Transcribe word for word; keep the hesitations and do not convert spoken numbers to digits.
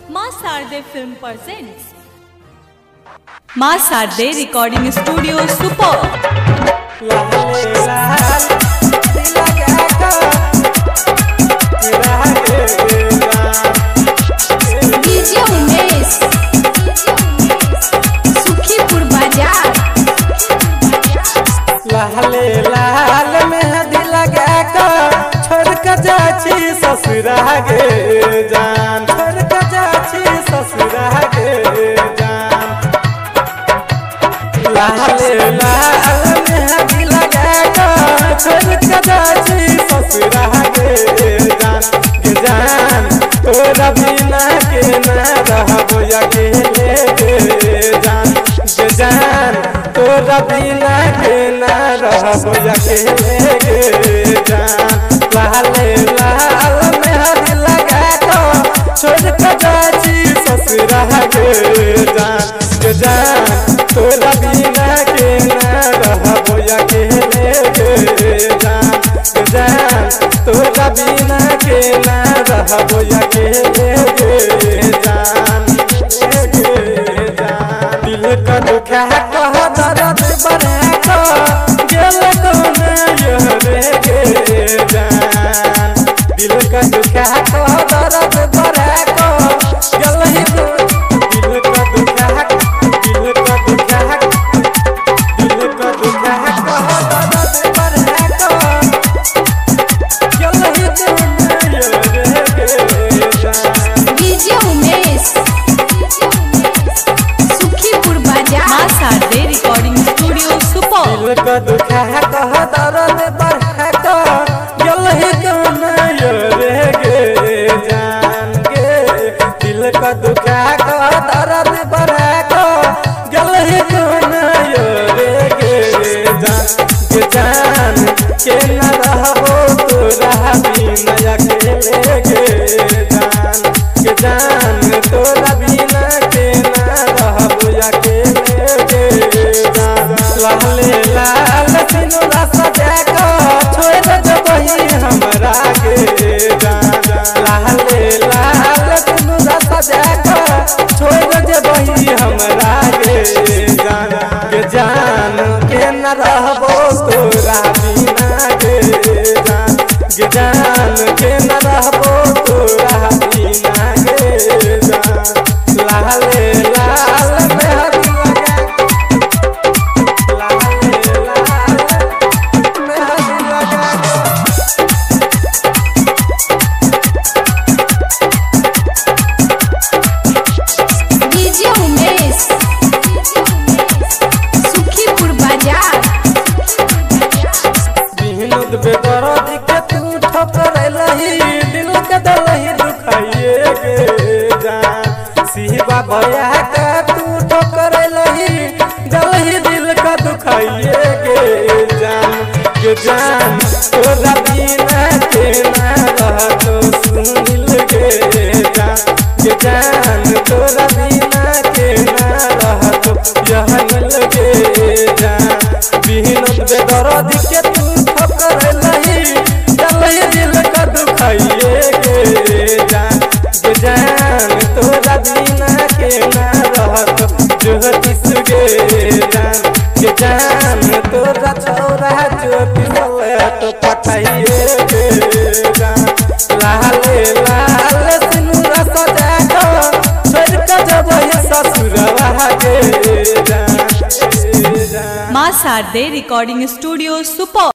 माँ Sharde film presents माँ Sharde recording studio super. DJ Umesh Sukhipur बाजार। लाले लाल मेहंदी लगा कर छोड़ के जाची ससुरा गे जान, छोड़ के जाची ससुरा गे जान। लाले लाल मेहंदी लगा कर छोड़ के जाची ससुरा गे जान, गे जान तोरा बिना के ना रहबो अकेले गे जान, गे जान तोरा बिना के ना रहबो अकेले गे जान। लाले लाल मेहंदी लगा कर छोड़ के जाची ससुरा गे जान, गे जान तोरा बिना के ना रहबो अकेले गे जान, गे जान तोरा बिना के ना रहबो अकेले गे जान, गे जान। दिल का दुखा कह दर्द बढ़ा कर गेल कोने रे गे जान, दिल का दुखा कह दर्द बढ़ा कर गेल ही दिल का दुखा, दिल का दुखा, दिल का दुखा कह दर्द बढ़ा कर गेल ही कोने रे गे जान। डीजे उमेश सुखीपुर बाजार। माँ शारदे रिकॉर्डिंग स्टूडियो सुपर। दिल का दुखा कह दर्द बढ़ा कर गेल ही कोने रे गे जान गे, दिल का दुखा कह दर्द बढ़ा कर गेल ही कोने रे गे जान, गे जान के न रहबो तोरा बिना अकेले गे जान, गे जान तोरा बिना के न रहबो अकेले गे जान। लाले लाल सिनुरा सजा कर छोड़ देबही हमरा गे जान, लाले लाल सिनुरा सजा कर छोड़ देबही हमरा गे जान, गे जान के न रहबो तोरा बिना गे जान, गे जान के न रहबो तोरा बिना गे जान। लाले लाल मेहंदी लगा, लाले लाल मेहंदी लगा डीजे उमेश सुखीपुर बाजार। विनोद बेदर्द के तू ठोकरलही दिल के दलही दुखाइए गे जान, शिवा भैया के तू ठोकरलही दलही दिल का दुखाइए गे जान, गे जान तोरा बिना के ना रहतो सुनिल गे जान, गे जान तोरा बिना के ना रहतो यहनिल गे जान। विनोद बेदर्द के तू ठोकरलही दलही दिल का दुखाइए गे जान, गे जान तोरा बिना के ना रहतो ज्योतिष गे जान, गे जान तोरा छौरा ज्योतिष तो पठाइए गे जान। लाले लाल सिनुरा सजा कर छोड़ के जबही ससुरवा गे जान। माँ शारदे रिकॉर्डिंग स्टूडियो सुपर।